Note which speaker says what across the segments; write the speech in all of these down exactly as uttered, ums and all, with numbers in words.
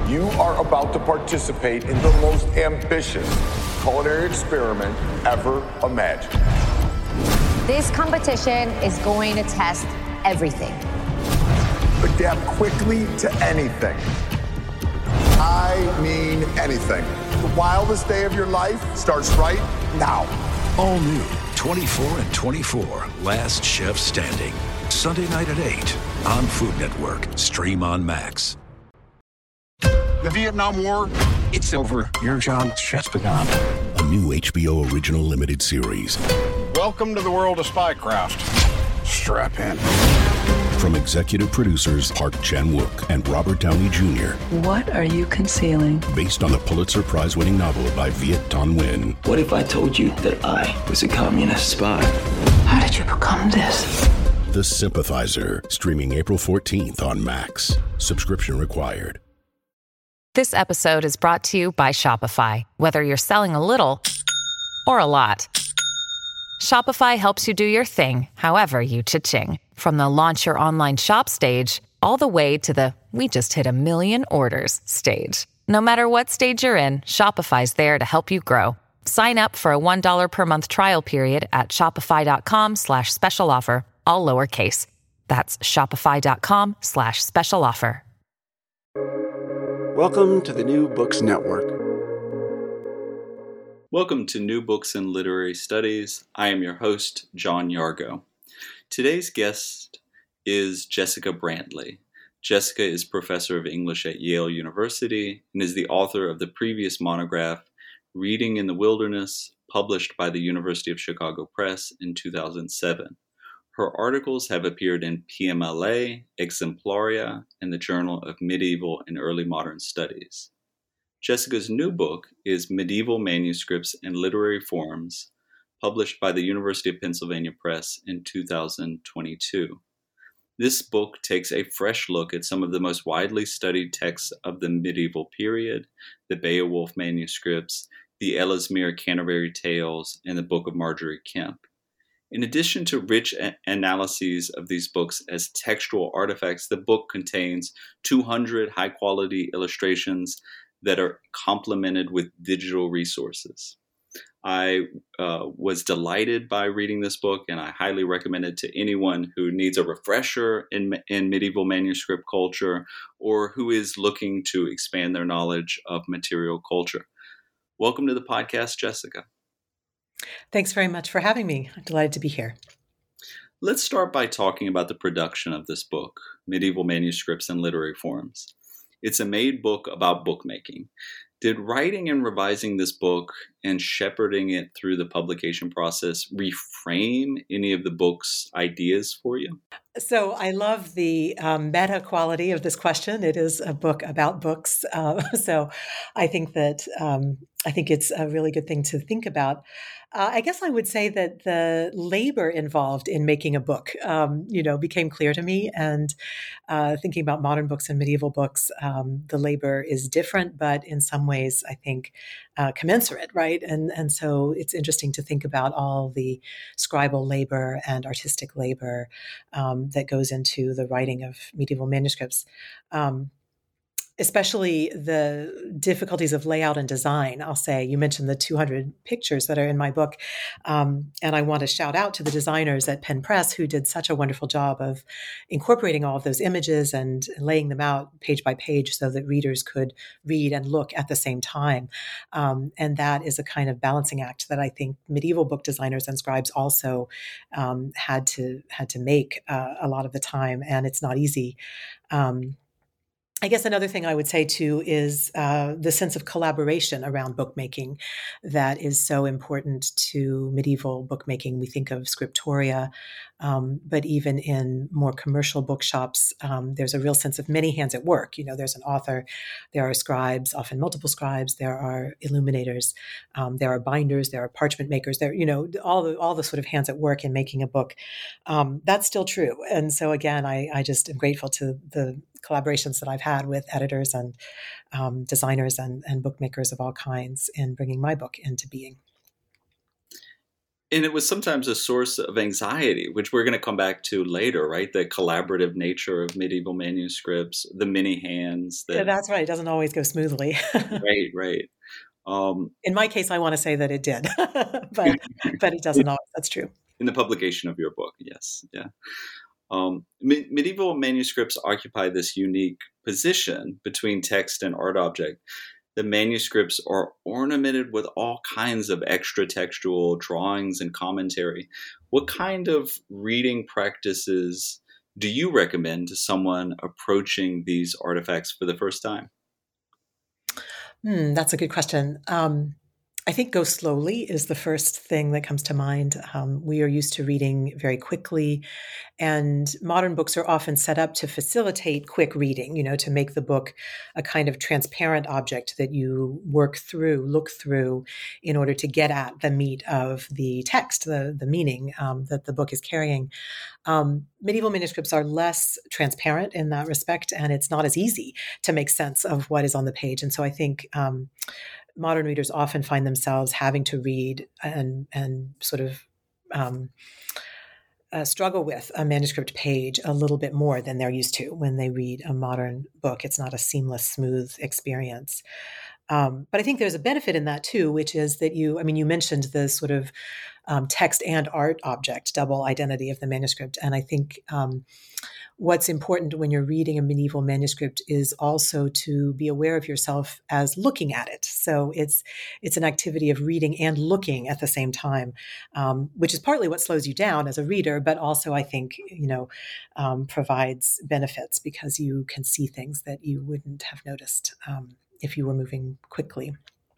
Speaker 1: You are about to participate in the most ambitious culinary experiment ever imagined.
Speaker 2: This competition is going to test everything.
Speaker 1: Adapt quickly to anything. I mean anything. The wildest day of your life starts right now.
Speaker 3: All new, twenty-four and twenty-four, Last Chef Standing. Sunday night at eight on Food Network. Stream on Max.
Speaker 4: The Vietnam War, it's over. Your job just begun.
Speaker 3: A new H B O original limited series.
Speaker 4: Welcome to the world of spycraft. Strap in.
Speaker 3: From executive producers Park Chan-wook and Robert Downey Junior
Speaker 5: What are you concealing?
Speaker 3: Based on the Pulitzer Prize-winning novel by Viet Thanh Nguyen.
Speaker 6: What if I told you that I was a communist spy?
Speaker 5: How did you become this?
Speaker 3: The Sympathizer, streaming April fourteenth on Max. Subscription required.
Speaker 7: This episode is brought to you by Shopify. Whether you're selling a little or a lot, Shopify helps you do your thing, however you cha-ching. From the launch your online shop stage, all the way to the we just hit a million orders stage. No matter what stage you're in, Shopify's there to help you grow. Sign up for a one dollar per month trial period at shopify.com slash special offer, all lowercase. That's shopify.com slash special offer.
Speaker 8: Welcome to the New Books Network.
Speaker 9: Welcome to New Books in Literary Studies. I am your host, John Yargo. Today's guest is Jessica Brantley. Jessica is professor of English at Yale University and is the author of the previous monograph, Reading in the Wilderness, published by the University of Chicago Press in two thousand seven. Her articles have appeared in P M L A, Exemplaria, and the Journal of Medieval and Early Modern Studies. Jessica's new book is Medieval Manuscripts and Literary Forms, published by the University of Pennsylvania Press in two thousand twenty-two. This book takes a fresh look at some of the most widely studied texts of the medieval period, the Beowulf manuscripts, the Ellesmere Canterbury Tales, and the Book of Margery Kempe. In addition to rich a- analyses of these books as textual artifacts, the book contains two hundred high-quality illustrations that are complemented with digital resources. I uh, was delighted by reading this book, and I highly recommend it to anyone who needs a refresher in, in medieval manuscript culture or who is looking to expand their knowledge of material culture. Welcome to the podcast, Jessica.
Speaker 10: Thanks very much for having me. I'm delighted to be here.
Speaker 9: Let's start by talking about the production of this book, Medieval Manuscripts and Literary Forms. It's a made book about bookmaking. Did writing and revising this book and shepherding it through the publication process reframe any of the book's ideas for you?
Speaker 10: So I love the um, meta quality of this question. It is a book about books. Uh, so I think that um, I think it's a really good thing to think about. Uh, I guess I would say that the labor involved in making a book, um, you know, became clear to me. And uh, thinking about modern books and medieval books, um, the labor is different, but in some ways, I think, uh, commensurate, right? And and so it's interesting to think about all the scribal labor and artistic labor um, that goes into the writing of medieval manuscripts. Um, especially the difficulties of layout and design. I'll say, you mentioned the two hundred pictures that are in my book. Um, and I want to shout out to the designers at Penn Press who did such a wonderful job of incorporating all of those images and laying them out page by page so that readers could read and look at the same time. Um, and that is a kind of balancing act that I think medieval book designers and scribes also um, had to had to make uh, a lot of the time. And it's not easy. Um, I guess another thing I would say too is uh, the sense of collaboration around bookmaking that is so important to medieval bookmaking. We think of scriptoria, um, but even in more commercial bookshops, um, there's a real sense of many hands at work. You know, there's an author, there are scribes, often multiple scribes, there are illuminators, um, there are binders, there are parchment makers, there, you know, all the all the sort of hands at work in making a book. Um, that's still true, and so again, I, I just am grateful to the collaborations that I've had with editors and um, designers and, and bookmakers of all kinds in bringing my book into being.
Speaker 9: And it was sometimes a source of anxiety, which we're going to come back to later, right? The collaborative nature of medieval manuscripts, the many hands. That,
Speaker 10: yeah, that's right. It doesn't always go smoothly.
Speaker 9: right, right. Um,
Speaker 10: In my case, I want to say that it did, but but it doesn't always. That's true.
Speaker 9: In the publication of your book, yes, yeah. Um, me- medieval manuscripts occupy this unique position between text and art object. The manuscripts are ornamented with all kinds of extra textual drawings and commentary. What kind of reading practices do you recommend to someone approaching these artifacts for the first time?
Speaker 10: Hmm, that's a good question. Um, I think go slowly is the first thing that comes to mind. Um, we are used to reading very quickly, and modern books are often set up to facilitate quick reading, you know, to make the book a kind of transparent object that you work through, look through in order to get at the meat of the text, the, the meaning um, that the book is carrying. Um, medieval manuscripts are less transparent in that respect, and it's not as easy to make sense of what is on the page. And so I think um, modern readers often find themselves having to read and and sort of um, uh, struggle with a manuscript page a little bit more than they're used to when they read a modern book. It's not a seamless, smooth experience. Um, but I think there's a benefit in that too, which is that you, I mean, you mentioned the sort of um, text and art object, double identity of the manuscript. And I think um, what's important when you're reading a medieval manuscript is also to be aware of yourself as looking at it. So it's it's an activity of reading and looking at the same time, um, which is partly what slows you down as a reader, but also I think, you know, um, provides benefits because you can see things that you wouldn't have noticed um, if you were moving quickly.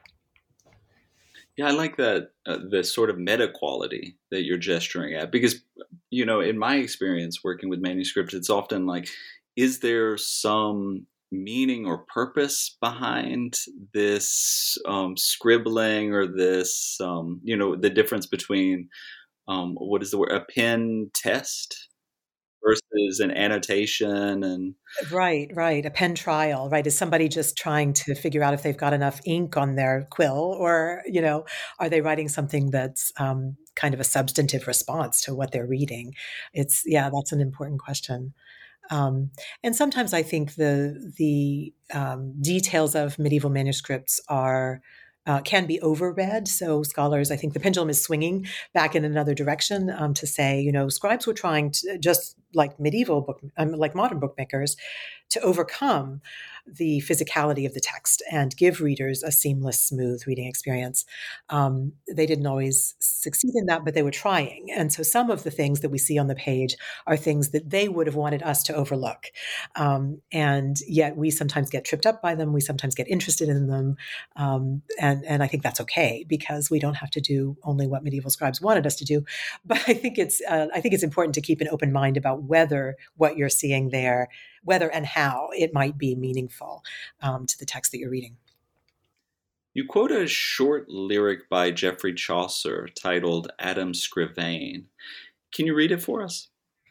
Speaker 9: Yeah, I like that, uh, the sort of meta quality that you're gesturing at, because, you know, in my experience working with manuscripts, it's often like, is there some meaning or purpose behind this um, scribbling or this, um, you know, the difference between, um, what is the word, a pen test versus an annotation? And
Speaker 10: Right, right. A pen trial, right? Is somebody just trying to figure out if they've got enough ink on their quill, or, you know, are they writing something that's um, kind of a substantive response to what they're reading? It's, yeah, that's an important question. Um, and sometimes I think the the um, details of medieval manuscripts are uh, can be overread. So scholars, I think the pendulum is swinging back in another direction um, to say, you know, scribes were trying to, just like medieval book, um, like modern bookmakers, to overcome the physicality of the text and give readers a seamless, smooth reading experience. Um, they didn't always succeed in that, but they were trying. And so some of the things that we see on the page are things that they would have wanted us to overlook. Um, and yet we sometimes get tripped up by them. We sometimes get interested in them. Um, and, and I think that's okay, because we don't have to do only what medieval scribes wanted us to do. But I think it's, uh, I think it's important to keep an open mind about whether what you're seeing there, whether and how it might be meaningful um, to the text that you're reading.
Speaker 9: You quote a short lyric by Geoffrey Chaucer titled Adam Scrivain. Can you read it for us?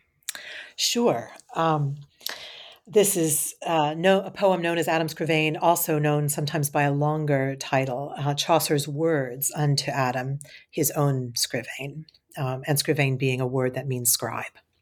Speaker 10: Sure. Um, this is uh, no, a poem known as Adam Scrivain, also known sometimes by a longer title, uh, Chaucer's Words unto Adam, his own Scrivain, um, and Scrivain being a word that means scribe.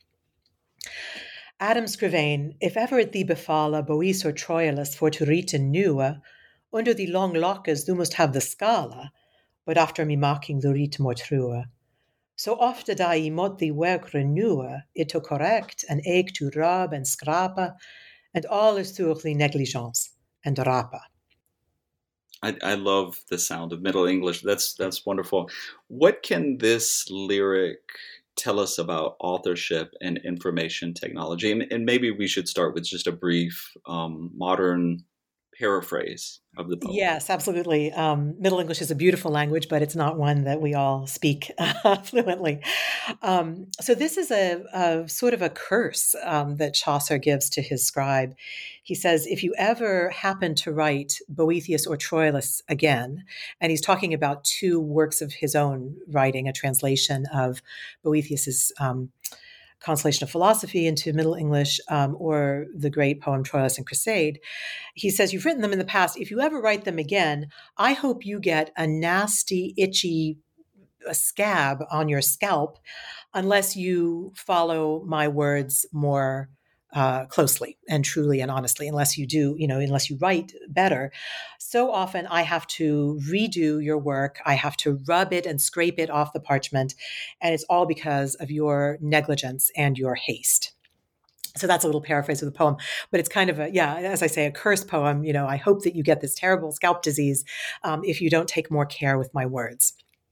Speaker 10: Adam Scrivain, if ever it thee befalla Bois or Troilus for to reeten newe, under the long lockes thou must have the scala, but after me mocking the reet more true. So ofte da I mod the work renewe, it to correct and ache to rub and scrapa, and all is through the negligence and rapa.
Speaker 9: I, I love the sound of Middle English. That's that's wonderful. What can this lyric tell us about authorship and information technology? And, and maybe we should start with just a brief um, modern paraphrase of the poem.
Speaker 10: Yes, absolutely. Um, Middle English is a beautiful language, but it's not one that we all speak uh, fluently. Um, so this is a, a sort of a curse um, that Chaucer gives to his scribe. He says, if you ever happen to write Boethius or Troilus again, and he's talking about two works of his own writing, a translation of Boethius's um, Consolation of Philosophy into Middle English, um, or the great poem Troilus and Cressade. He says, you've written them in the past. If you ever write them again, I hope you get a nasty, itchy a scab on your scalp unless you follow my words more uh, closely and truly and honestly, unless you do, you know, unless you write better. So often I have to redo your work. I have to rub it and scrape it off the parchment. And it's all because of your negligence and your haste. So that's a little paraphrase of the poem, but it's kind of a, yeah, as I say, a cursed poem. You know, I hope that you get this terrible scalp disease um, if you don't take more care with my words.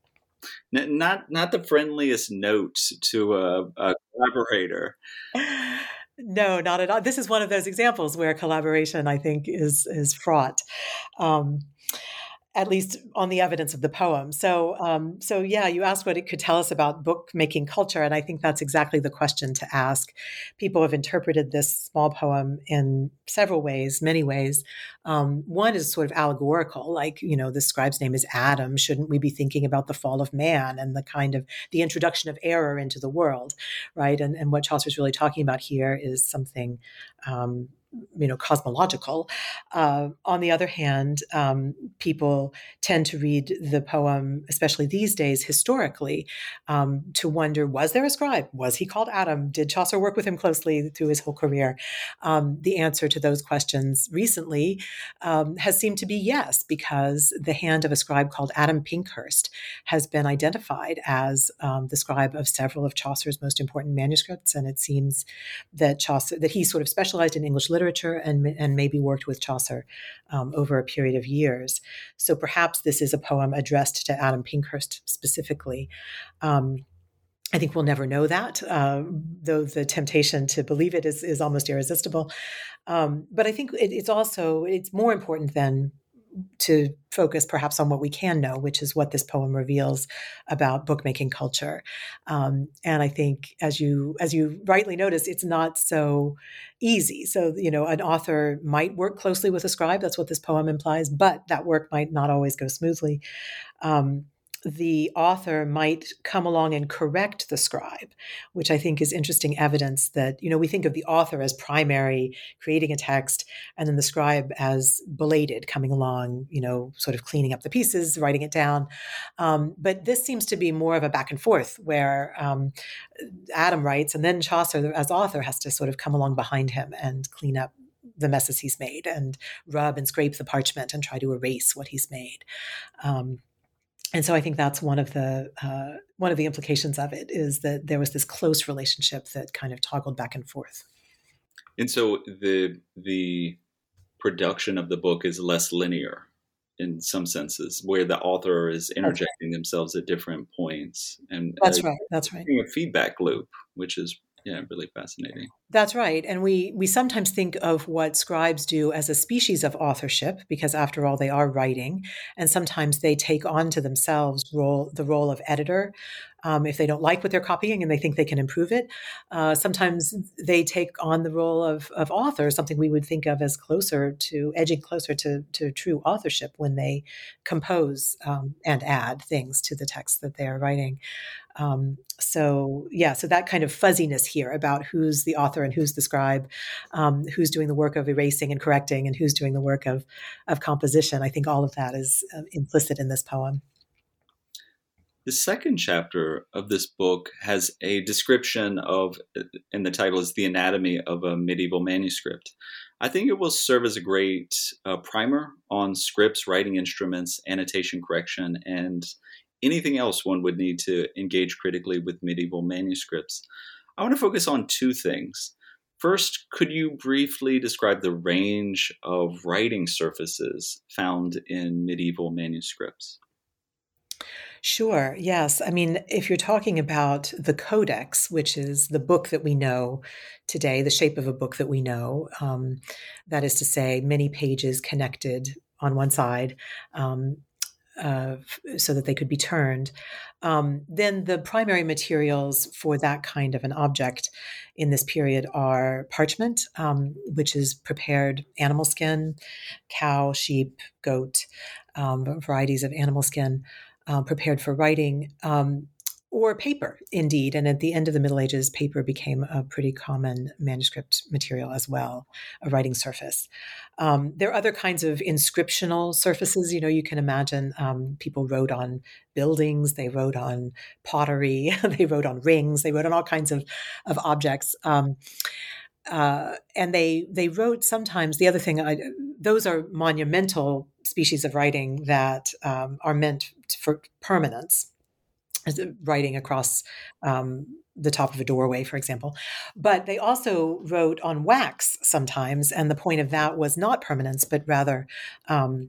Speaker 9: Not not the friendliest note to a, a collaborator.
Speaker 10: No, not at all. This is one of those examples where collaboration, I think, is is fraught. Um, at least on the evidence of the poem. So, um, so yeah, you asked what it could tell us about bookmaking culture, and I think that's exactly the question to ask. People have interpreted this small poem in several ways, many ways. Um, one is sort of allegorical, like, you know, the scribe's name is Adam. Shouldn't we be thinking about the fall of man and the kind of the introduction of error into the world, right? And, and what Chaucer's really talking about here is something um, you know, cosmological. Uh, on the other hand, um, people tend to read the poem, especially these days, historically, um, to wonder, was there a scribe? Was he called Adam? Did Chaucer work with him closely through his whole career? Um, the answer to those questions recently um, has seemed to be yes, because the hand of a scribe called Adam Pinkhurst has been identified as um, the scribe of several of Chaucer's most important manuscripts, and it seems that Chaucer, that he sort of specialized in English literature and, and maybe worked with Chaucer um, over a period of years. So perhaps this is a poem addressed to Adam Pinkhurst specifically. Um, I think we'll never know that, uh, though the temptation to believe it is, is almost irresistible. Um, but I think it, it's also, it's more important than to focus perhaps on what we can know, which is what this poem reveals about bookmaking culture. Um, and I think, as you as you rightly notice, it's not so easy. So, you know, an author might work closely with a scribe. That's what this poem implies, but that work might not always go smoothly. Um, the author might come along and correct the scribe, which I think is interesting evidence that, you know, we think of the author as primary, creating a text, and then the scribe as belated, coming along, you know, sort of cleaning up the pieces, writing it down. Um, but this seems to be more of a back and forth where um, Adam writes, and then Chaucer, as author, has to sort of come along behind him and clean up the messes he's made and rub and scrape the parchment and try to erase what he's made. Um, And so I think that's one of the uh, one of the implications of it, is that there was this close relationship that kind of toggled back and forth.
Speaker 9: And so the the production of the book is less linear in some senses, where the author is interjecting okay. themselves at different points. And
Speaker 10: that's
Speaker 9: uh,
Speaker 10: right. That's right.
Speaker 9: A feedback loop, which is yeah, really fascinating.
Speaker 10: That's right. And we we sometimes think of what scribes do as a species of authorship, because after all, they are writing. And sometimes they take on to themselves role, the role of editor. Um, if they don't like what they're copying and they think they can improve it. Uh, sometimes they take on the role of, of author, something we would think of as closer to, edging closer to, to true authorship when they compose um, and add things to the text that they are writing. Um, so, yeah, so that kind of fuzziness here about who's the author and who's the scribe, um, who's doing the work of erasing and correcting and who's doing the work of, of composition, I think all of that is uh, implicit in this poem.
Speaker 9: The second chapter of this book has a description of, and the title is The Anatomy of a Medieval Manuscript. I think it will serve as a great uh, primer on scripts, writing instruments, annotation correction, and anything else one would need to engage critically with medieval manuscripts. I want to focus on two things. First, could you briefly describe the range of writing surfaces found in medieval manuscripts?
Speaker 10: Sure. Yes. I mean, if you're talking about the codex, which is the book that we know today, the shape of a book that we know, um, that is to say, many pages connected on one side, um, uh, so that they could be turned, um, then the primary materials for that kind of an object in this period are parchment, um, which is prepared animal skin, cow, sheep, goat, um, varieties of animal skin, Uh, prepared for writing, um, or paper, indeed. And at the end of the Middle Ages, paper became a pretty common manuscript material as well, a writing surface. Um, there are other kinds of inscriptional surfaces. You know, you can imagine um, people wrote on buildings, they wrote on pottery, they wrote on rings, they wrote on all kinds of, of objects. Um, uh, and they they wrote sometimes, the other thing, I, those are monumental species of writing that um, are meant for permanence, writing across um, the top of a doorway, for example. But they also wrote on wax sometimes, and the point of that was not permanence, but rather, um,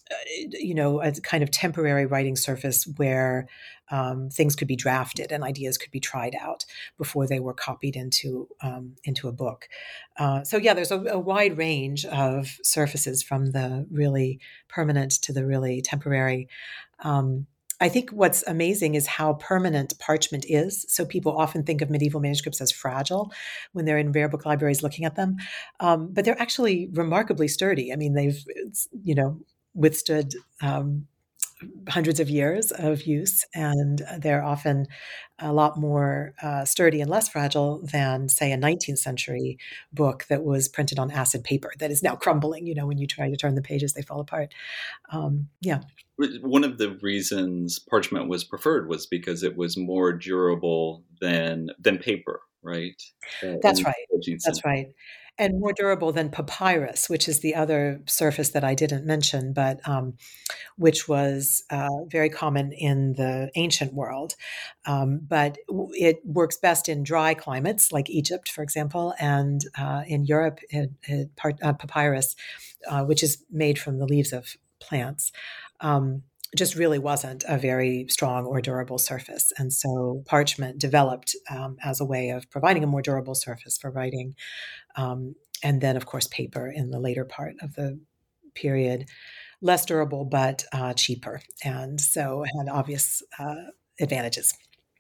Speaker 10: you know, a kind of temporary writing surface where um, things could be drafted and ideas could be tried out before they were copied into um, into a book. Uh, so yeah, there's a, a wide range of surfaces, from the really permanent to the really temporary. Um, I think what's amazing is how permanent parchment is. So people often think of medieval manuscripts as fragile when they're in rare book libraries looking at them. Um, but they're actually remarkably sturdy. I mean, they've, you know, withstood um, hundreds of years of use, and they're often a lot more uh, sturdy and less fragile than, say, a nineteenth century book that was printed on acid paper that is now crumbling. You know, when you try to turn the pages, they fall apart. Um, yeah.
Speaker 9: One of the reasons parchment was preferred was because it was more durable than than paper, right?
Speaker 10: That's right. That's right. And more durable than papyrus, which is the other surface that I didn't mention, but um, which was uh, very common in the ancient world. Um, but it works best in dry climates, like Egypt, for example, and uh, in Europe, it, it, part, uh, papyrus, uh, which is made from the leaves of plants, um, just really wasn't a very strong or durable surface. And so parchment developed um, as a way of providing a more durable surface for writing. Um, and then, of course, paper in the later part of the period, less durable, but uh, cheaper. And so had obvious uh, advantages.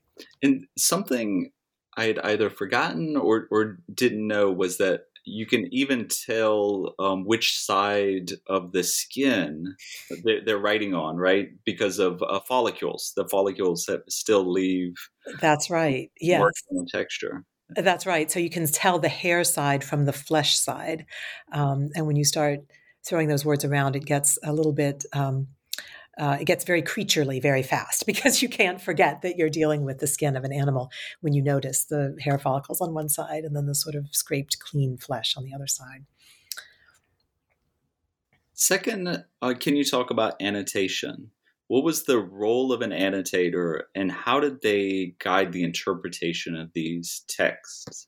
Speaker 9: And something I had either forgotten or, or didn't know was that you can even tell um, which side of the skin they're, they're writing on, right? Because of uh, follicles. The follicles that still leave.
Speaker 10: That's right. Yes.
Speaker 9: On the texture.
Speaker 10: That's right. So you can tell the hair side from the flesh side. Um, and when you start throwing those words around, it gets a little bit, um, uh, it gets very creaturely very fast, because you can't forget that you're dealing with the skin of an animal when you notice the hair follicles on one side and then the sort of scraped clean flesh on the other side.
Speaker 9: Second, uh, can you talk about annotation? What was the role of an annotator, and how did they guide the interpretation of these texts?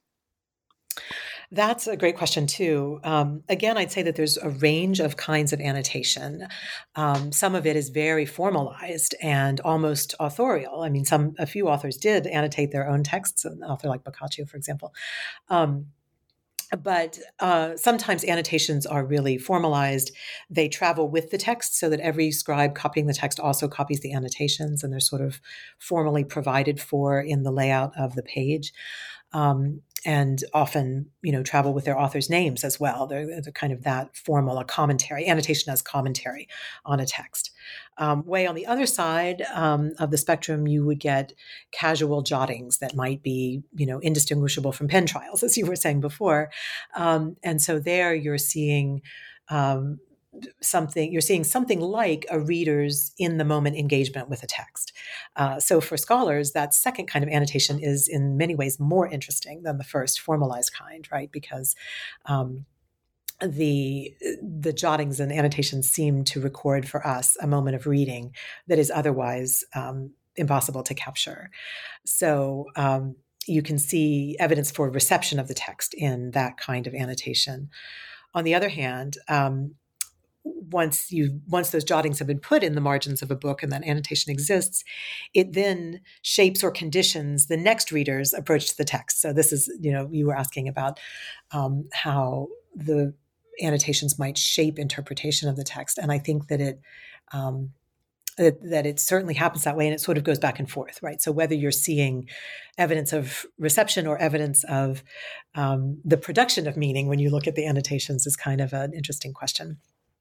Speaker 10: That's a great question, too. Um, again, I'd say that there's a range of kinds of annotation. Um, some of it is very formalized and almost authorial. I mean, some a few authors did annotate their own texts, an author like Boccaccio, for example. Um, But uh, sometimes annotations are really formalized. They travel with the text so that every scribe copying the text also copies the annotations, and they're sort of formally provided for in the layout of the page. Um, and often, you know, travel with their authors' names as well. They're, they're kind of that formal, a commentary, annotation as commentary on a text. Um, way on the other side um, of the spectrum, you would get casual jottings that might be, you know, indistinguishable from pen trials, as you were saying before. Um, and so there you're seeing um, something, you're seeing something like a reader's in the moment engagement with a text. Uh, so for scholars, that second kind of annotation is in many ways more interesting than the first formalized kind, right? Because um, the the jottings and annotations seem to record for us a moment of reading that is otherwise um, impossible to capture. So um, you can see evidence for reception of the text in that kind of annotation. On the other hand, um, once you once those jottings have been put in the margins of a book and that annotation exists, it then shapes or conditions the next reader's approach to the text. So this is, you know, you were asking about um, how the annotations might shape interpretation of the text, and I think that it um, that, that it certainly happens that way, and it sort of goes back and forth, right? So whether you're seeing evidence of reception or evidence of um, the production of meaning when you look at the annotations is kind of an interesting question.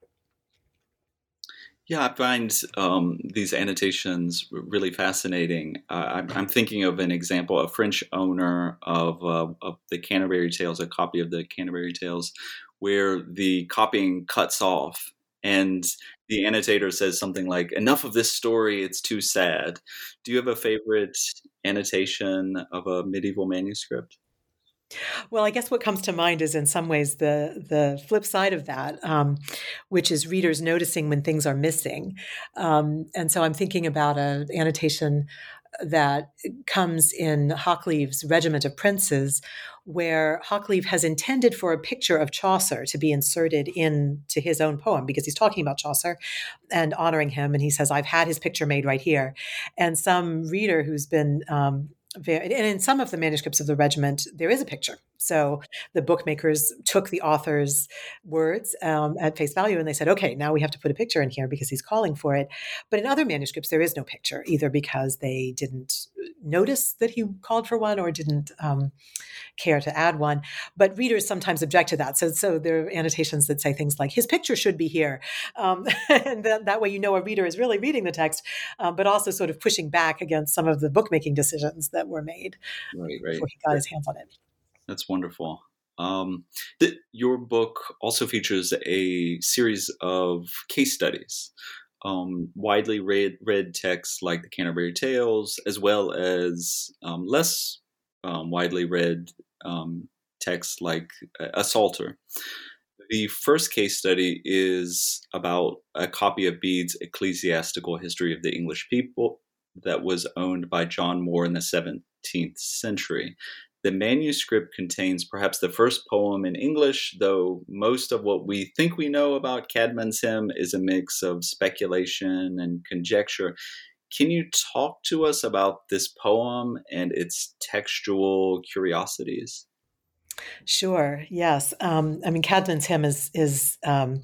Speaker 9: Yeah, I find um, these annotations really fascinating. Uh, I'm, I'm thinking of an example, a French owner of, uh, of the Canterbury Tales, a copy of the Canterbury Tales, where the copying cuts off and the annotator says something like, "Enough of this story, it's too sad." Do you have a favorite annotation of a medieval manuscript?
Speaker 10: Well, I guess what comes to mind is in some ways the the flip side of that, um, which is readers noticing when things are missing. Um, and so I'm thinking about an annotation that comes in Hoccleve's Regiment of Princes, where Hoccleve has intended for a picture of Chaucer to be inserted into his own poem because he's talking about Chaucer and honoring him. And he says, "I've had his picture made right here." And some reader who's been um, Very, and in some of the manuscripts of the regiment, there is a picture. So the bookmakers took the author's words um, at face value and they said, okay, now we have to put a picture in here because he's calling for it. But in other manuscripts, there is no picture, either because they didn't notice that he called for one or didn't um, care to add one. But readers sometimes object to that. So, so there are annotations that say things like, his picture should be here. Um, and that, that way you know a reader is really reading the text, um, but also sort of pushing back against some of the bookmaking decisions that were made
Speaker 9: right, right.
Speaker 10: before he got his hands on it.
Speaker 9: That's wonderful. Um, the, your book also features a series of case studies, um, widely read, read texts like the Canterbury Tales, as well as um, less um, widely read um, texts like A Psalter. The first case study is about a copy of Bede's Ecclesiastical History of the English People that was owned by John Moore in the seventeenth century. The manuscript contains perhaps the first poem in English, though most of what we think we know about Caedmon's hymn is a mix of speculation and conjecture. Can you talk to us about this poem and its textual curiosities?
Speaker 10: Sure, yes. Um, I mean, Caedmon's hymn is, is um,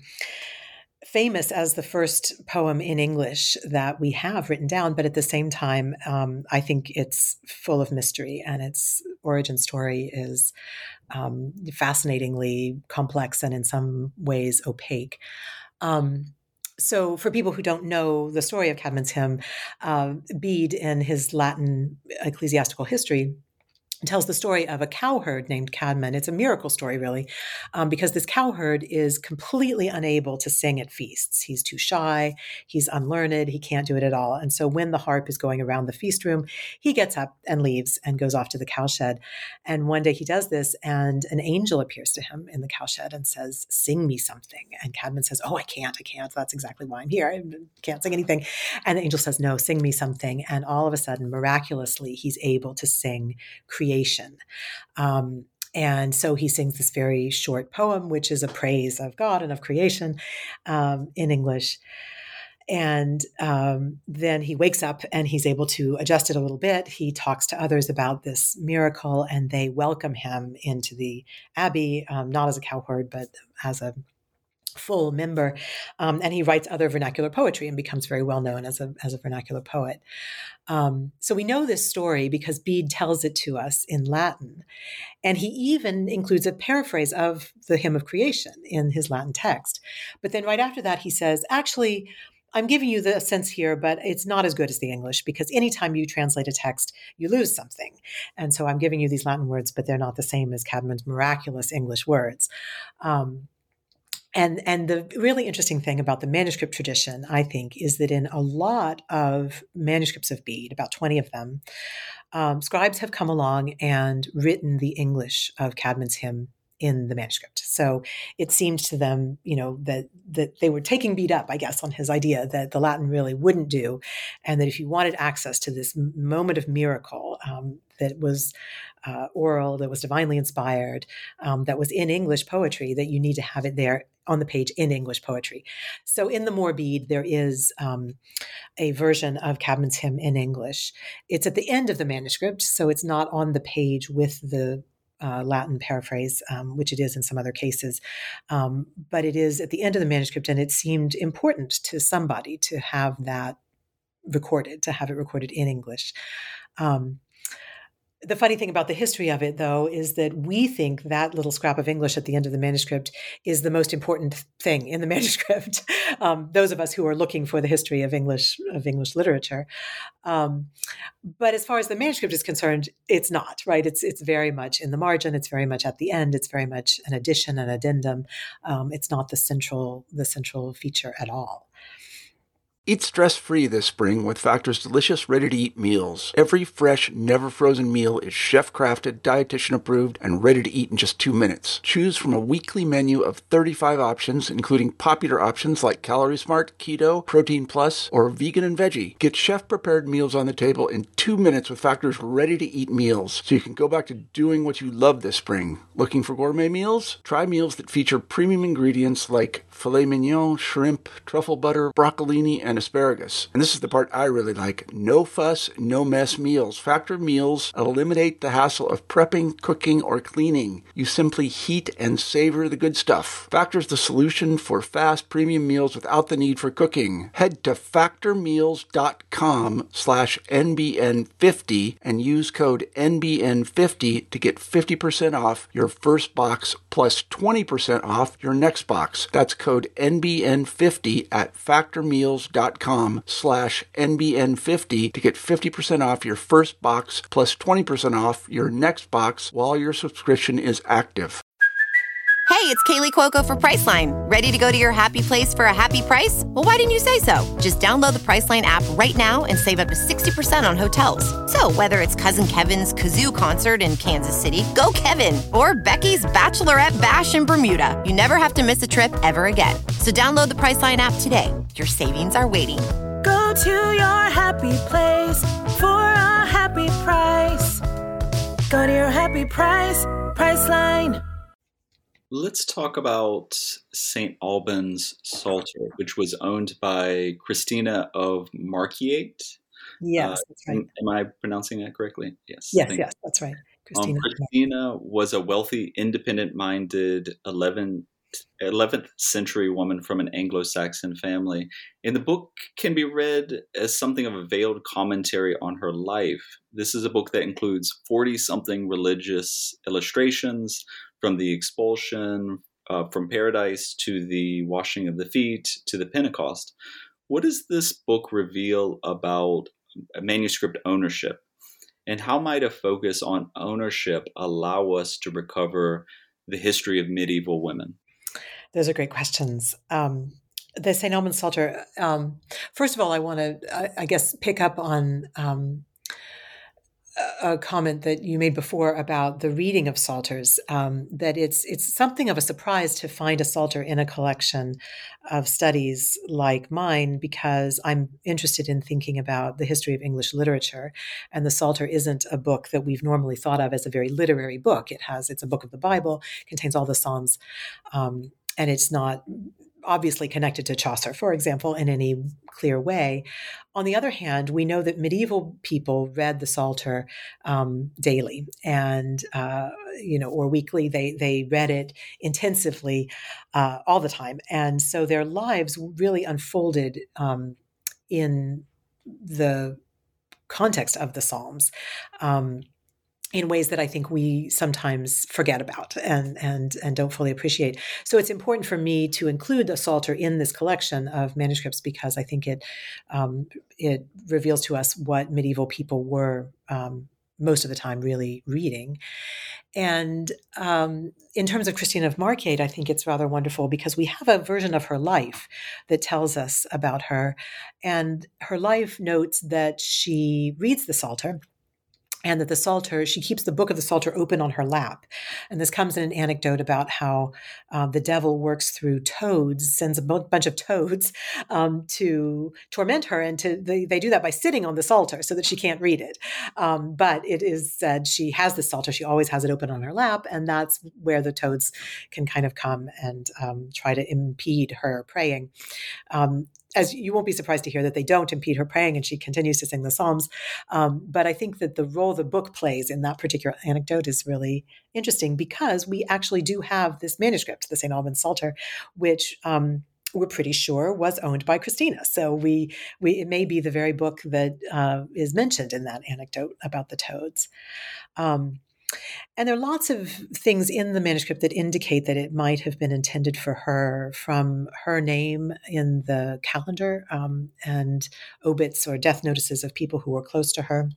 Speaker 10: famous as the first poem in English that we have written down, but at the same time, um, I think it's full of mystery, and its origin story is um, fascinatingly complex and in some ways opaque. Um, so for people who don't know the story of Caedmon's hymn, uh, Bede, in his Latin ecclesiastical history, tells the story of a cowherd named Caedmon. It's a miracle story, really, um, because this cowherd is completely unable to sing at feasts. He's too shy, he's unlearned, he can't do it at all. And so when the harp is going around the feast room, he gets up and leaves and goes off to the cowshed. And one day he does this, and an angel appears to him in the cowshed and says, "Sing me something." And Caedmon says, "Oh, I can't, I can't. That's exactly why I'm here. I can't sing anything." And the angel says, "No, sing me something." And all of a sudden, miraculously, he's able to sing creation. Um, and so he sings this very short poem, which is a praise of God and of creation um, in English. And um, then he wakes up and he's able to adjust it a little bit. He talks to others about this miracle, and they welcome him into the abbey, um, not as a cowherd, but as a full member. Um, and he writes other vernacular poetry and becomes very well known as a, as a vernacular poet. Um, so we know this story because Bede tells it to us in Latin. And he even includes a paraphrase of the Hymn of Creation in his Latin text. But then right after that, he says, actually, I'm giving you the sense here, but it's not as good as the English, because anytime you translate a text, you lose something. And so I'm giving you these Latin words, but they're not the same as Caedmon's miraculous English words. Um, And and the really interesting thing about the manuscript tradition, I think, is that in a lot of manuscripts of Bede, about twenty of them, um, scribes have come along and written the English of Caedmon's hymn in the manuscript. So it seemed to them, you know, that that they were taking Bede up, I guess, on his idea that the Latin really wouldn't do, and that if you wanted access to this moment of miracle um, that was uh, oral, that was divinely inspired, um, that was in English poetry, that you need to have it there on the page in English poetry. So in the Moore Bede, there is um, a version of Caedmon's hymn in English. It's at the end of the manuscript, so it's not on the page with the Uh, Latin paraphrase, um, which it is in some other cases. Um, but it is at the end of the manuscript, and it seemed important to somebody to have that recorded, to have it recorded in English. Um, The funny thing about the history of it, though, is that we think that little scrap of English at the end of the manuscript is the most important thing in the manuscript. Um, those of us who are looking for the history of English of English literature, um, but as far as the manuscript is concerned, it's not, right. It's it's very much in the margin. It's very much at the end. It's very much an addition, an addendum. Um, it's not the central the central feature at all.
Speaker 8: Eat stress-free this spring with Factor's delicious, ready-to-eat meals. Every fresh, never-frozen meal is chef-crafted, dietitian-approved, and ready to eat in just two minutes. Choose from a weekly menu of thirty-five options, including popular options like Calorie Smart, Keto, Protein Plus, or Vegan and Veggie. Get chef-prepared meals on the table in two minutes with Factor's ready-to-eat meals, so you can go back to doing what you love this spring. Looking for gourmet meals? Try meals that feature premium ingredients like filet mignon, shrimp, truffle butter, broccolini, and asparagus. And this is the part I really like. No fuss, no mess meals. Factor meals eliminate the hassle of prepping, cooking, or cleaning. You simply heat and savor the good stuff. Factor's the solution for fast premium meals without the need for cooking. Head to factormeals.com slash NBN50 and use code N B N fifty to get fifty percent off your first box plus twenty percent off your next box. That's code N B N fifty at factormeals.com slash NBN50 to get fifty percent off your first box plus twenty percent off your next box while your subscription is active.
Speaker 11: Hey, it's Kaylee Cuoco for Priceline. Ready to go to your happy place for a happy price? Well, why didn't you say so? Just download the Priceline app right now and save up to sixty percent on hotels. So whether it's Cousin Kevin's Kazoo Concert in Kansas City, go Kevin, or Becky's Bachelorette Bash in Bermuda, you never have to miss a trip ever again. So download the Priceline app today. Your savings are waiting.
Speaker 12: Go to your happy place for a happy price. Go to your happy price, Priceline.
Speaker 9: Let's talk about Saint Albans Psalter, which was owned by Christina of Markyate.
Speaker 10: Yes,
Speaker 9: uh,
Speaker 10: that's right.
Speaker 9: Am, am I pronouncing that correctly? Yes.
Speaker 10: Yes, yes, that's right.
Speaker 9: Christina. Um, Christina was a wealthy, independent-minded eleventh, eleventh century woman from an Anglo-Saxon family. And the book can be read as something of a veiled commentary on her life. This is a book that includes forty-something religious illustrations, from the expulsion uh, from paradise to the washing of the feet to the Pentecost. What does this book reveal about manuscript ownership? And how might a focus on ownership allow us to recover the history of medieval women?
Speaker 10: Those are great questions. Um, the Saint Albans Psalter, um, first of all, I want to, I, I guess, pick up on um, a comment that you made before about the reading of psalters, um, that it's it's something of a surprise to find a psalter in a collection of studies like mine, because I'm interested in thinking about the history of English literature. And the Psalter isn't a book that we've normally thought of as a very literary book. It has, it's a book of the Bible, contains all the Psalms, um, and it's not obviously connected to Chaucer, for example, in any clear way. On the other hand, we know that medieval people read the Psalter um, daily and, uh, you know, or weekly. They they read it intensively uh, all the time. And so their lives really unfolded um, in the context of the Psalms. Um, in ways that I think we sometimes forget about and, and, and don't fully appreciate. So it's important for me to include the Psalter in this collection of manuscripts because I think it um, it reveals to us what medieval people were um, most of the time really reading. And um, in terms of Christina of Markyate, I think it's rather wonderful because we have a version of her life that tells us about her. And her life notes that she reads the Psalter, and that the Psalter, she keeps the book of the Psalter open on her lap. And this comes in an anecdote about how uh, the devil works through toads, sends a b- bunch of toads um, to torment her. And to they, they do that by sitting on the Psalter so that she can't read it. Um, but it is said she has the Psalter. She always has it open on her lap. And that's where the toads can kind of come and um, try to impede her praying. Um, As you won't be surprised to hear that they don't impede her praying and she continues to sing the Psalms. Um, but I think that the role the book plays in that particular anecdote is really interesting because we actually do have this manuscript, the Saint Albans Psalter, which um, we're pretty sure was owned by Christina. So we, we it may be the very book that uh, is mentioned in that anecdote about the toads. Um, and there are lots of things in the manuscript that indicate that it might have been intended for her, from her name in the calendar um, and obits or death notices of people who were close to her,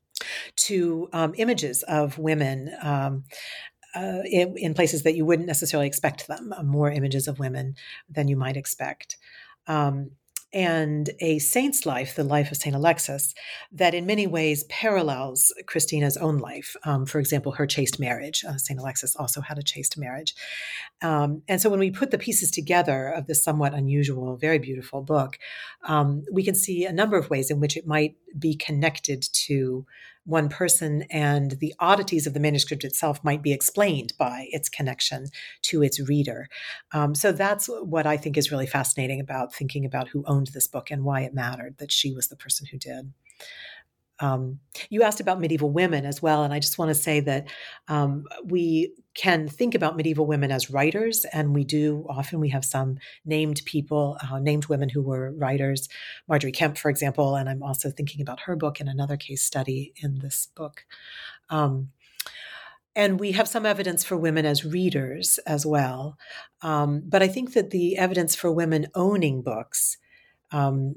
Speaker 10: to um, images of women um, uh, in, in places that you wouldn't necessarily expect them, uh, more images of women than you might expect. Um, and a saint's life, the life of Saint Alexis, that in many ways parallels Christina's own life. Um, for example, her chaste marriage. Uh, Saint Alexis also had a chaste marriage. Um, and so when we put the pieces together of this somewhat unusual, very beautiful book, um, we can see a number of ways in which it might be connected to one person, and the oddities of the manuscript itself might be explained by its connection to its reader. Um, so that's what I think is really fascinating about thinking about who owned this book and why it mattered that she was the person who did. Um, you asked about medieval women as well, and I just want to say that um, we can think about medieval women as writers, and we do often. We have some named people, uh, named women who were writers, Marjorie Kemp, for example, and I'm also thinking about her book in another case study in this book. Um, and we have some evidence for women as readers as well, um, but I think that the evidence for women owning books um,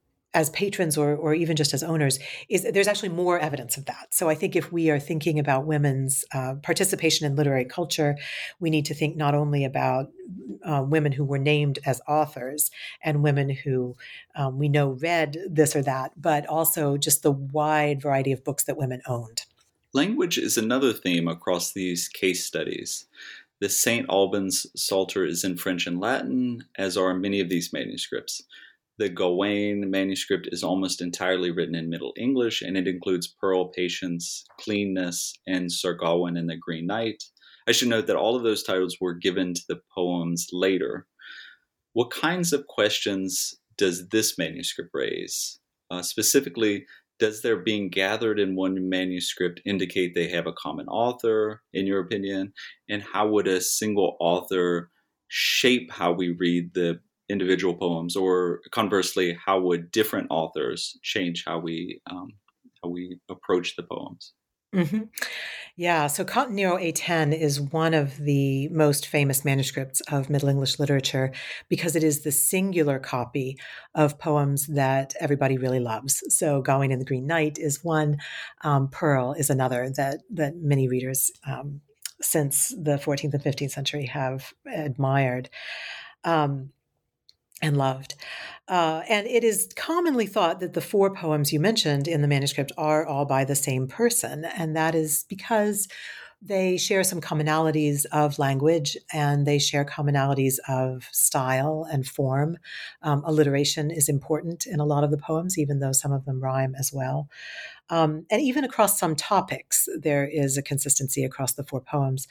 Speaker 10: as patrons or, or even just as owners, is there's actually more evidence of that. So I think if we are thinking about women's uh, participation in literary culture, we need to think not only about uh, women who were named as authors and women who um, we know read this or that, but also just the wide variety of books that women owned.
Speaker 9: Language is another theme across these case studies. The Saint Albans Psalter is in French and Latin, as are many of these manuscripts. The Gawain manuscript is almost entirely written in Middle English, and it includes Pearl, Patience, Cleanness, and Sir Gawain and the Green Knight. I should note that all of those titles were given to the poems later. What kinds of questions does this manuscript raise? Uh, specifically, does their being gathered in one manuscript indicate they have a common author, in your opinion? And how would a single author shape how we read the individual poems, or conversely, how would different authors change how we um, how we approach the poems?
Speaker 10: Mm-hmm. Yeah, so Cantonero A ten is one of the most famous manuscripts of Middle English literature because it is the singular copy of poems that everybody really loves. So Gawain and the Green Knight is one, um, Pearl is another that that many readers um, since the fourteenth and fifteenth century have admired. Um, and loved. Uh, and it is commonly thought that the four poems you mentioned in the manuscript are all by the same person. And that is because they share some commonalities of language, and they share commonalities of style and form. Um, alliteration is important in a lot of the poems, even though some of them rhyme as well. Um, and even across some topics, there is a consistency across the four poems.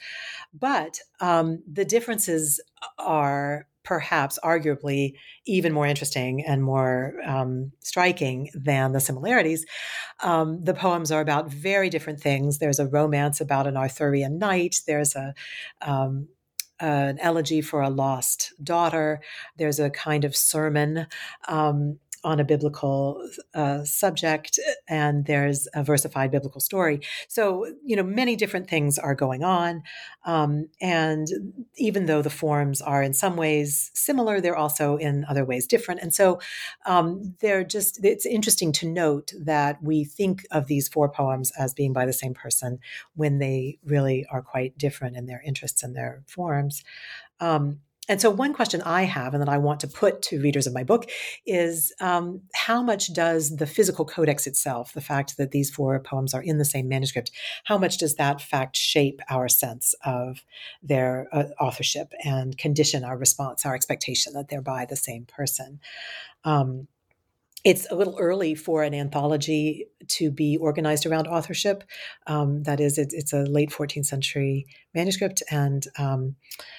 Speaker 10: But um, the differences are perhaps arguably even more interesting and more um, striking than the similarities. Um, the poems are about very different things. There's a romance about an Arthurian knight. There's a um, an elegy for a lost daughter. There's a kind of sermon um, on a biblical uh, subject, and there's a versified biblical story. So, you know, many different things are going on. Um, and even though the forms are in some ways similar, they're also in other ways different. And so um, they're just, it's interesting to note that we think of these four poems as being by the same person when they really are quite different in their interests and their forms. Um, And so one question I have and that I want to put to readers of my book is um, how much does the physical codex itself, the fact that these four poems are in the same manuscript, how much does that fact shape our sense of their uh, authorship and condition our response, our expectation that they're by the same person? Um, It's a little early for an anthology to be organized around authorship. Um, that is, it, it's a late fourteenth century manuscript, and um,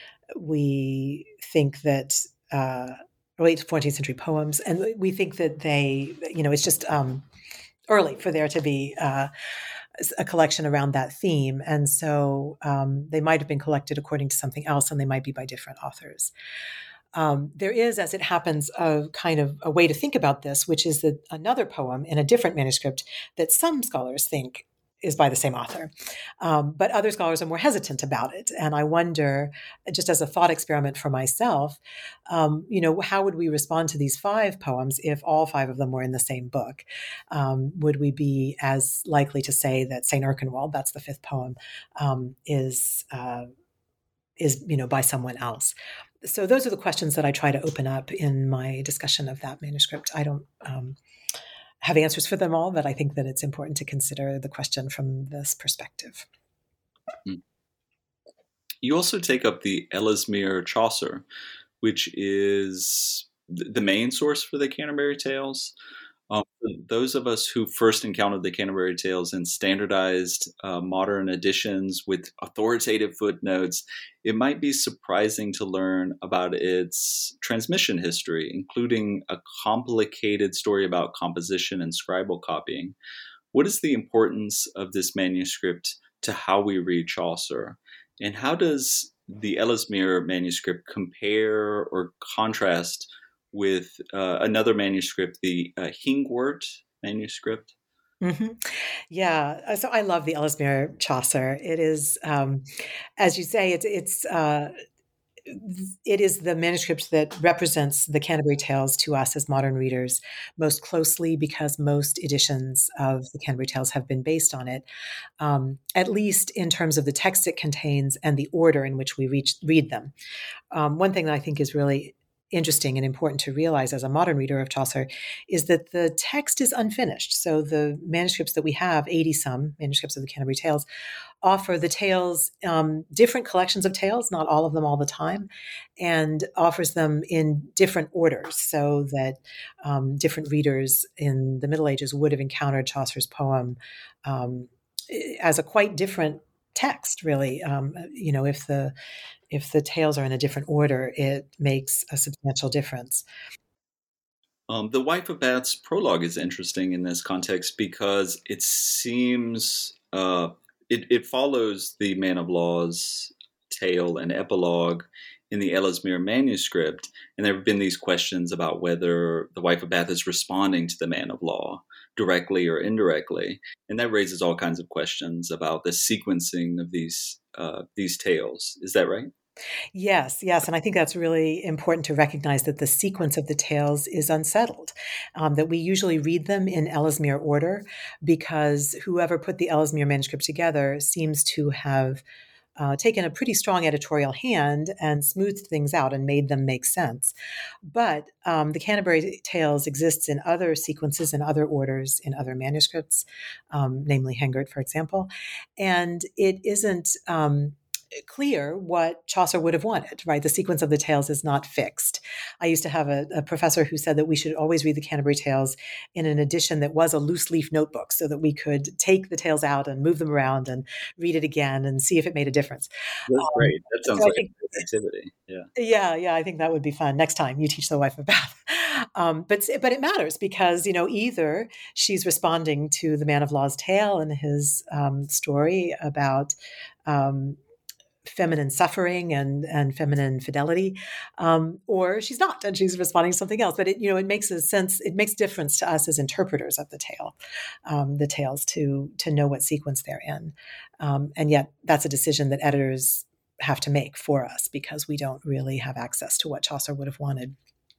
Speaker 10: we think that uh, late fourteenth century poems, and we think that they, you know, it's just um, early for there to be uh, a collection around that theme. And so um, they might have been collected according to something else, and they might be by different authors. Um, there is, as it happens, a kind of a way to think about this, which is that another poem in a different manuscript that some scholars think is by the same author. Um, but other scholars are more hesitant about it. And I wonder, just as a thought experiment for myself, um, you know, how would we respond to these five poems if all five of them were in the same book? Um, would we be as likely to say that Saint Erkenwald, that's the fifth poem, um, is, uh, is, you know, by someone else? So those are the questions that I try to open up in my discussion of that manuscript. I don't um, have answers for them all, but I think that it's important to consider the question from this perspective.
Speaker 9: You also take up the Ellesmere Chaucer, which is the main source for the Canterbury Tales. Um, for those of us who first encountered the Canterbury Tales in standardized uh, modern editions with authoritative footnotes, it might be surprising to learn about its transmission history, including a complicated story about composition and scribal copying. What is the importance of this manuscript to how we read Chaucer? And how does the Ellesmere manuscript compare or contrast with uh, another manuscript, the uh, Hingwort manuscript?
Speaker 10: Mm-hmm. Yeah, so I love the Ellesmere Chaucer. It is, um, as you say, it's it's uh, it is the manuscript that represents the Canterbury Tales to us as modern readers most closely, because most editions of the Canterbury Tales have been based on it, um, at least in terms of the text it contains and the order in which we reach, read them. Um, one thing that I think is really interesting and important to realize as a modern reader of Chaucer is that the text is unfinished. So the manuscripts that we have, eighty some manuscripts of the Canterbury Tales, offer the tales, um, different collections of tales, not all of them all the time, and offers them in different orders so that um, different readers in the Middle Ages would have encountered Chaucer's poem um, as a quite different text, really. Um, you know, if the if the tales are in a different order, it makes a substantial difference.
Speaker 9: Um, the Wife of Bath's prologue is interesting in this context because it seems uh, it, it follows the Man of Law's tale and epilogue in the Ellesmere manuscript, and there have been these questions about whether the Wife of Bath is responding to the Man of Law directly or indirectly, and that raises all kinds of questions about the sequencing of these uh, these tales. Is that right?
Speaker 10: Yes, yes. And I think that's really important to recognize that the sequence of the tales is unsettled, um, that we usually read them in Ellesmere order because whoever put the Ellesmere manuscript together seems to have uh, taken a pretty strong editorial hand and smoothed things out and made them make sense. But um, the Canterbury Tales exists in other sequences and other orders in other manuscripts, um, namely Hengert, for example. And it isn't Um, clear what Chaucer would have wanted, right? The sequence of the tales is not fixed. I used to have a, a professor who said that we should always read the Canterbury Tales in an edition that was a loose leaf notebook so that we could take the tales out and move them around and read it again and see if it made a difference.
Speaker 9: That's
Speaker 10: um,
Speaker 9: great. That sounds
Speaker 10: so
Speaker 9: like
Speaker 10: think,
Speaker 9: a good activity. Yeah.
Speaker 10: Yeah, yeah, I think that would be fun next time you teach the Wife of Bath. Um, but but it matters because, you know, either she's responding to the Man of Law's tale and his um, story about um, feminine suffering and, and feminine fidelity, um, or she's not, and she's responding to something else. But it, you know, it makes a sense. It makes difference to us as interpreters of the tale, um, the tales, to to know what sequence they're in. Um, and yet, that's a decision that editors have to make for us because we don't really have access to what Chaucer would have wanted.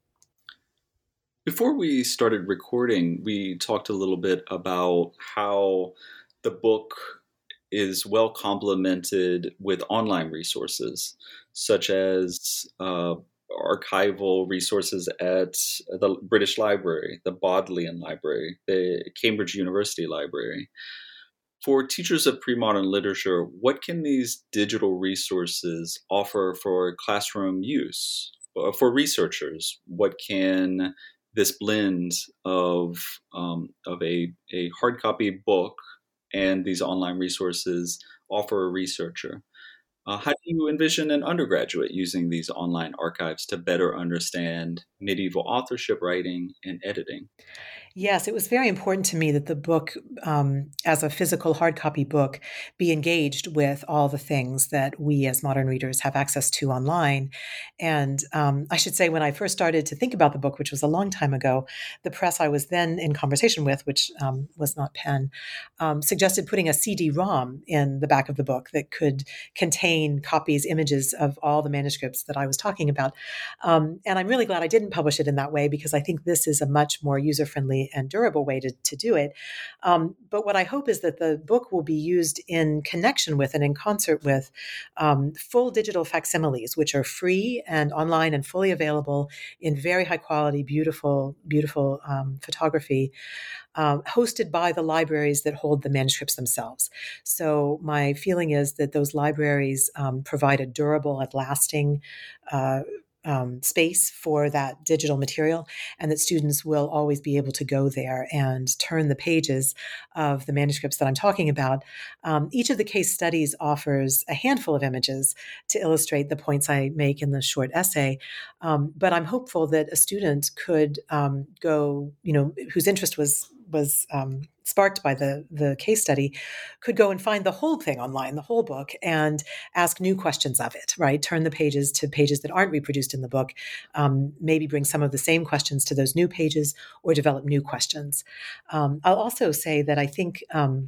Speaker 9: Before we started recording, we talked a little bit about how the book is well complemented with online resources, such as uh, archival resources at the British Library, the Bodleian Library, the Cambridge University Library. For teachers of pre-modern literature, what can these digital resources offer for classroom use? For researchers, what can this blend of um, of a, a hard copy book and these online resources offer a researcher? Uh, how do you envision an undergraduate using these online archives to better understand medieval authorship, writing, and editing?
Speaker 10: Yes, it was very important to me that the book, um, as a physical hard copy book, be engaged with all the things that we as modern readers have access to online. And um, I should say, when I first started to think about the book, which was a long time ago, the press I was then in conversation with, which um, was not Penn, um, suggested putting a C D ROM in the back of the book that could contain copies, images of all the manuscripts that I was talking about. Um, and I'm really glad I didn't publish it in that way, because I think this is a much more user-friendly and durable way to, to do it. Um, but what I hope is that the book will be used in connection with and in concert with um, full digital facsimiles, which are free and online and fully available in very high quality, beautiful, beautiful um, photography, um, hosted by the libraries that hold the manuscripts themselves. So my feeling is that those libraries um, provide a durable and lasting uh, Um, space for that digital material, and that students will always be able to go there and turn the pages of the manuscripts that I'm talking about. Um, each of the case studies offers a handful of images to illustrate the points I make in the short essay, um, but I'm hopeful that a student could um, go, you know, whose interest was was um, sparked by the the case study, could go and find the whole thing online, the whole book, and ask new questions of it, right? Turn the pages to pages that aren't reproduced in the book, um, maybe bring some of the same questions to those new pages, or develop new questions. Um, I'll also say that I think um,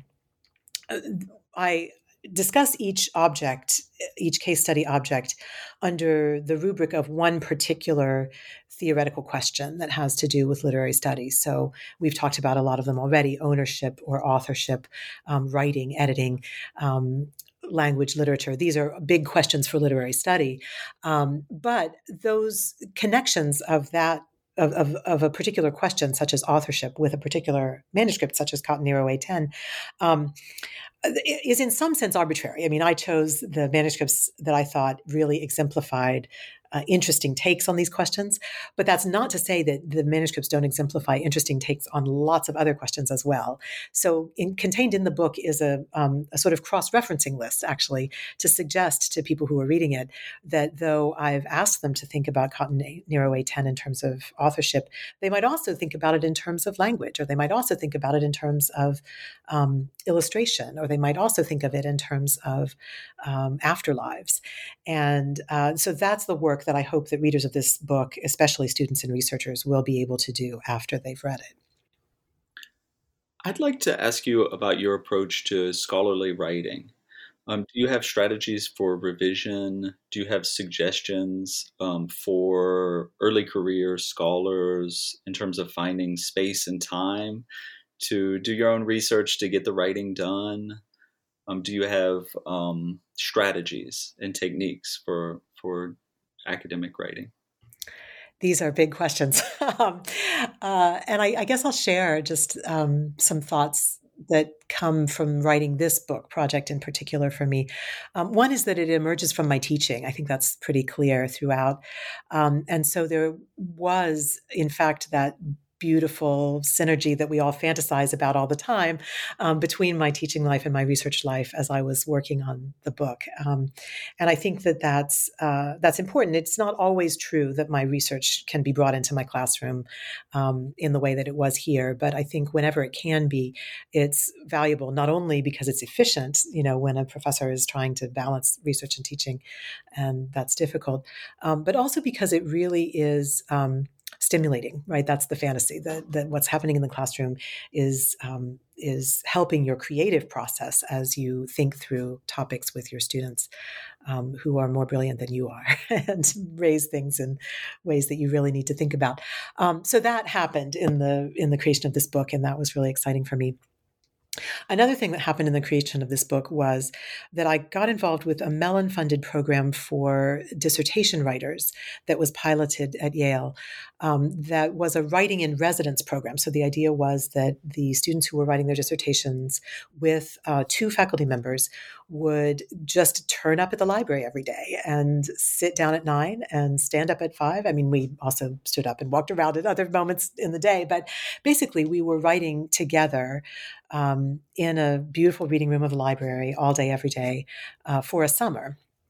Speaker 10: I discuss each object, each case study object, under the rubric of one particular theoretical question that has to do with literary studies. So we've talked about a lot of them already: ownership or authorship, um, writing, editing, um, language, literature. These are big questions for literary study. Um, but those connections of that Of, of, of a particular question, such as authorship, with a particular manuscript, such as Cotton Nero A ten, um, is in some sense arbitrary. I mean, I chose the manuscripts that I thought really exemplified uh, interesting takes on these questions, but that's not to say that the manuscripts don't exemplify interesting takes on lots of other questions as well. So in, contained in the book is a, um, a sort of cross-referencing list, actually, to suggest to people who are reading it that though I've asked them to think about Cotton Nero A ten in terms of authorship, they might also think about it in terms of language, or they might also think about it in terms of um, illustration, or they might also think of it in terms of um, afterlives. And uh, so that's the work that I hope that readers of this book, especially students and researchers, will be able to do after they've read it.
Speaker 9: I'd like to ask you about your approach to scholarly writing. Um, do you have strategies for revision? Do you have suggestions um, for early career scholars in terms of finding space and time to do your own research, to get the writing done? Um, do you have um, strategies and techniques for for academic writing?
Speaker 10: These are big questions. um, uh, and I, I guess I'll share just um, some thoughts that come from writing this book project in particular for me. Um, one is that it emerges from my teaching. I think that's pretty clear throughout. Um, and so there was, in fact, that beautiful synergy that we all fantasize about all the time um, between my teaching life and my research life as I was working on the book. Um, and I think that that's, uh, that's important. It's not always true that my research can be brought into my classroom um, in the way that it was here, but I think whenever it can be, it's valuable, not only because it's efficient, you know, when a professor is trying to balance research and teaching, and that's difficult, um, but also because it really is um, stimulating, right? That's the fantasy, that, that what's happening in the classroom is um, is helping your creative process as you think through topics with your students um, who are more brilliant than you are and raise things in ways that you really need to think about. Um, so that happened in the in the creation of this book, and that was really exciting for me. Another thing that happened in the creation of this book was that I got involved with a Mellon-funded program for dissertation writers that was piloted at Yale. Um, that was a writing in residence program. So the idea was that the students who were writing their dissertations with uh, two faculty members would just turn up at the library every day and sit down at nine and stand up at five. I mean, we also stood up and walked around at other moments in the day, but basically we were writing together um, in a beautiful reading room of the library all day, every day uh, for a summer.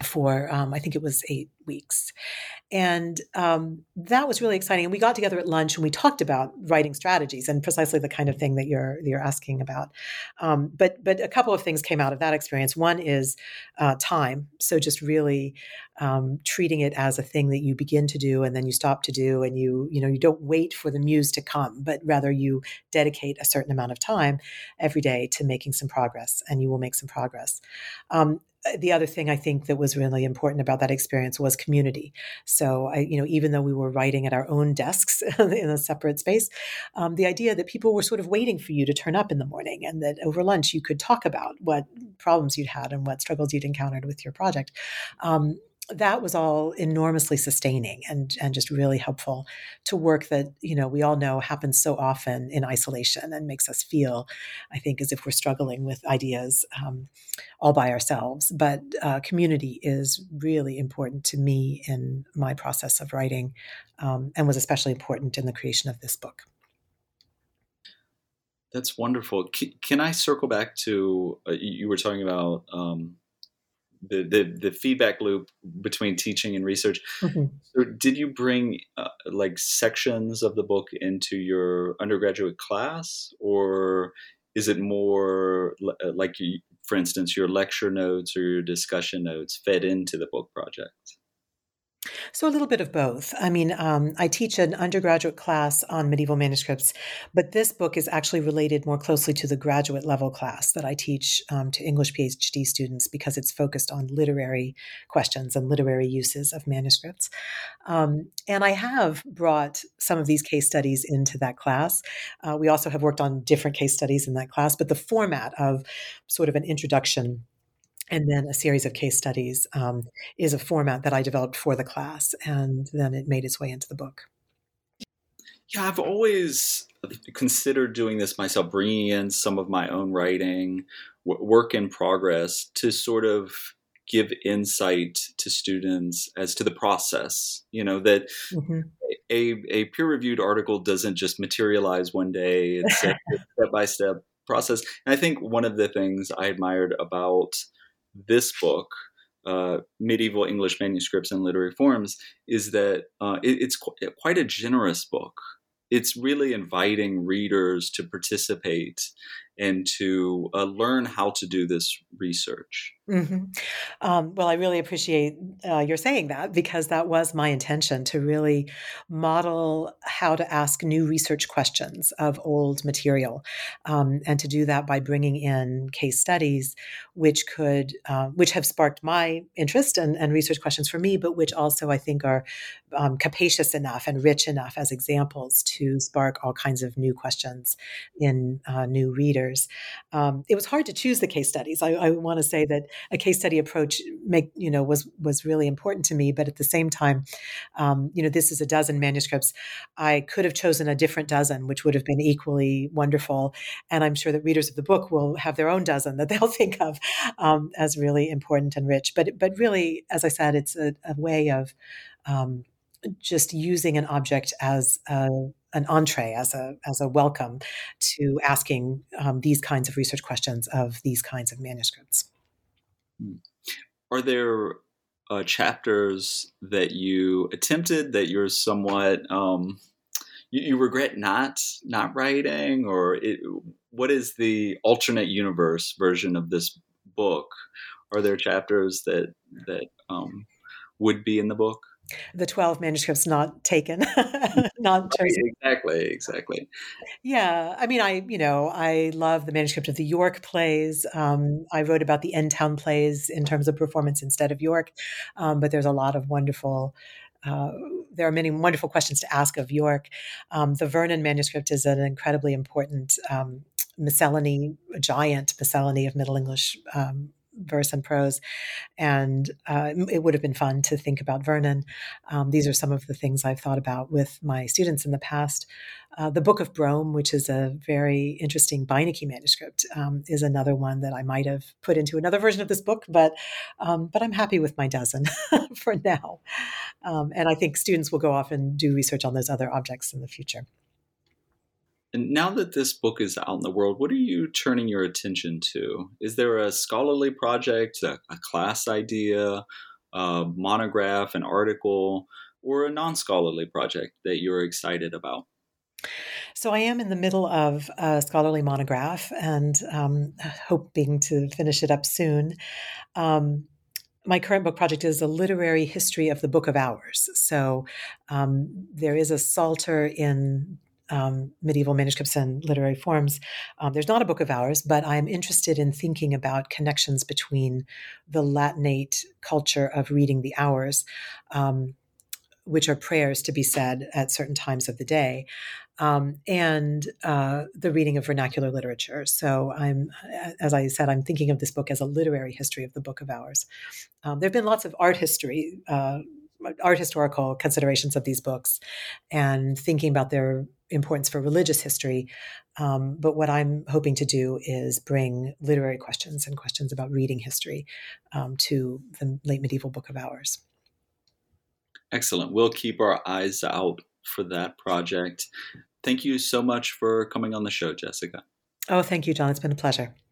Speaker 10: for, um, I think it was eight weeks. And um, that was really exciting. And we got together at lunch and we talked about writing strategies and precisely the kind of thing that you're you're asking about. Um, but but a couple of things came out of that experience. One is uh, time. So just really um, treating it as a thing that you begin to do and then you stop to do, and you you know you don't wait for the muse to come, but rather you dedicate a certain amount of time every day to making some progress, and you will make some progress. Um, The other thing I think that was really important about that experience was community. So, I, you know, even though we were writing at our own desks in a separate space, um, the idea that people were sort of waiting for you to turn up in the morning, and that over lunch you could talk about what problems you'd had and what struggles you'd encountered with your project. Um, that was all enormously sustaining and and just really helpful to work that, you know, we all know happens so often in isolation and makes us feel, I think, as if we're struggling with ideas um, all by ourselves. But uh, community is really important to me in my process of writing, um, and was especially important in the creation of this book.
Speaker 9: That's wonderful. C- can I circle back to, uh, you were talking about um, the, the the feedback loop between teaching and research. Mm-hmm. So did you bring uh, like sections of the book into your undergraduate class, or is it more l- like, you, for instance, your lecture notes or your discussion notes fed into the book project?
Speaker 10: So a little bit of both. I mean, um, I teach an undergraduate class on medieval manuscripts, but this book is actually related more closely to the graduate level class that I teach um, to English PhD students, because it's focused on literary questions and literary uses of manuscripts. Um, and I have brought some of these case studies into that class. Uh, we also have worked on different case studies in that class, but the format of sort of an introduction and then a series of case studies um, is a format that I developed for the class, and then it made its way into the book.
Speaker 9: Yeah, I've always considered doing this myself, bringing in some of my own writing, w- work in progress, to sort of give insight to students as to the process. You know, that mm-hmm. a, a peer-reviewed article doesn't just materialize one day. It's a step-by-step process. And I think one of the things I admired about this book, uh, Medieval English Manuscripts and Literary Forms, is that uh, it, it's qu- quite a generous book. It's really inviting readers to participate and to uh, learn how to do this research.
Speaker 10: Mm-hmm. Um, well, I really appreciate uh, your saying that, because that was my intention, to really model how to ask new research questions of old material, um, and to do that by bringing in case studies, which could, uh, which have sparked my interest and, and research questions for me, but which also I think are um, capacious enough and rich enough as examples to spark all kinds of new questions in uh, new readers. Um, it was hard to choose the case studies. I, I want to say that a case study approach make, you know, was, was really important to me. But at the same time, um, you know, this is a dozen manuscripts. I could have chosen a different dozen, which would have been equally wonderful. And I'm sure that readers of the book will have their own dozen that they'll think of um, as really important and rich. But, but really, as I said, it's a, a way of um, just using an object as a, an entree, as a as a welcome to asking um, these kinds of research questions of these kinds of manuscripts.
Speaker 9: Are there uh, chapters that you attempted that you're somewhat um, you, you regret not not writing, or it, what is the alternate universe version of this book? Are there chapters that that um, would be in the book?
Speaker 10: The twelve manuscripts not taken, not chosen.
Speaker 9: Exactly, exactly.
Speaker 10: Yeah. I mean, I, you know, I love the manuscript of the York plays. Um, I wrote about the End Town plays in terms of performance instead of York. Um, but there's a lot of wonderful, uh, there are many wonderful questions to ask of York. Um, the Vernon manuscript is an incredibly important um, miscellany, a giant miscellany of Middle English um verse and prose. And uh, it would have been fun to think about Vernon. Um, these are some of the things I've thought about with my students in the past. Uh, the Book of Brome, which is a very interesting Beinecke manuscript, um, is another one that I might have put into another version of this book, but um, but I'm happy with my dozen for now. Um, and I think students will go off and do research on those other objects in the future.
Speaker 9: And now that this book is out in the world, what are you turning your attention to? Is there a scholarly project, a, a class idea, a monograph, an article, or a non-scholarly project that you're excited about?
Speaker 10: So I am in the middle of a scholarly monograph and um, hoping to finish it up soon. Um, my current book project is a literary history of the Book of Hours. So um, there is a psalter in um, medieval manuscripts and literary forms. Um, there's not a Book of Hours, but I'm interested in thinking about connections between the Latinate culture of reading the hours, um, which are prayers to be said at certain times of the day, um, and uh, the reading of vernacular literature. So I'm, as I said, I'm thinking of this book as a literary history of the Book of Hours. Um, there have been lots of art history, uh, art historical considerations of these books, and thinking about their importance for religious history. Um, but what I'm hoping to do is bring literary questions and questions about reading history um, to the late medieval Book of Hours.
Speaker 9: Excellent. We'll keep our eyes out for that project. Thank you so much for coming on the show, Jessica.
Speaker 10: Oh, thank you, John. It's been a pleasure.